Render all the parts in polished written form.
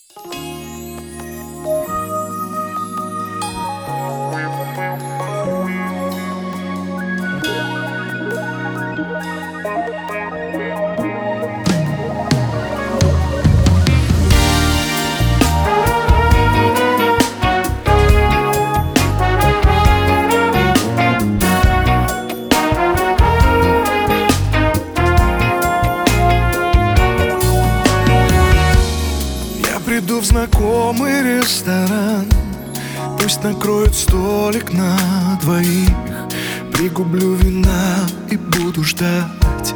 Приду в знакомый ресторан, пусть накроют столик на двоих. Пригублю вина и буду ждать.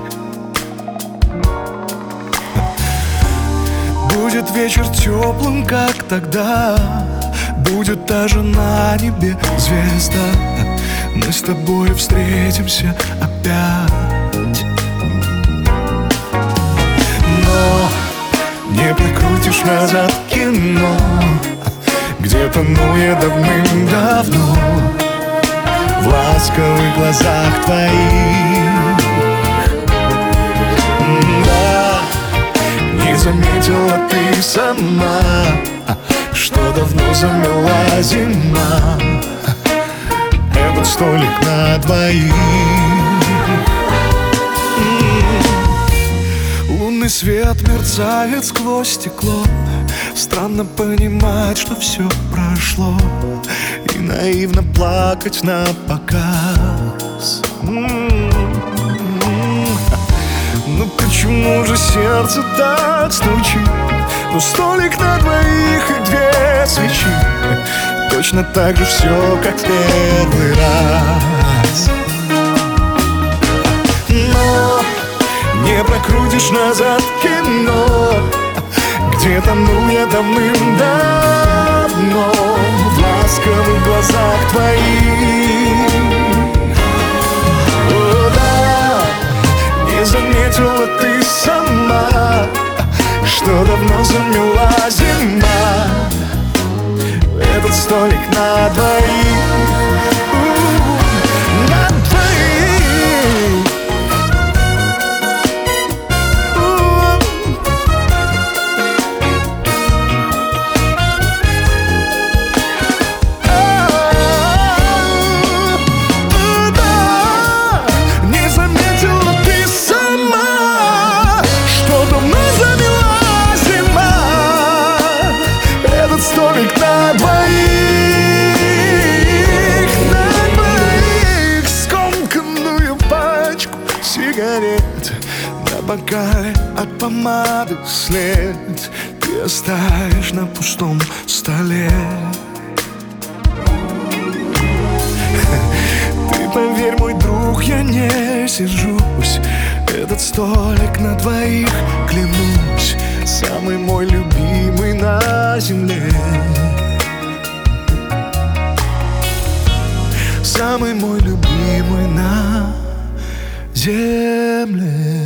Будет вечер теплым, как тогда. Будет даже на небе звезда. Мы с тобой встретимся опять. Но не прикрутишь назад кино, где тону я давным-давно в ласковых глазах твоих. Да, не заметила ты сама, что давно замела зима этот столик на двоих. Лунный свет мерцает сквозь стекло. Странно понимать, что все прошло, и наивно плакать на показ. Ну почему же сердце так стучит? Ну столик на двоих и две свечи. Точно так же все, как в первый раз. Но не прокрутишь назад кино, где тону я давным-давно в ласковых глазах твоих. О, да, не заметила ты сама, что давно замела зима этот столик на двоих. На двоих. Столик на двоих, скомканную пачку сигарет на бокале от помады след ты оставишь на пустом столе. Ты поверь, мой друг, я не сержусь. Этот столик на двоих, клянусь, самый мой любимый на земле. Самый мой любимый на земле.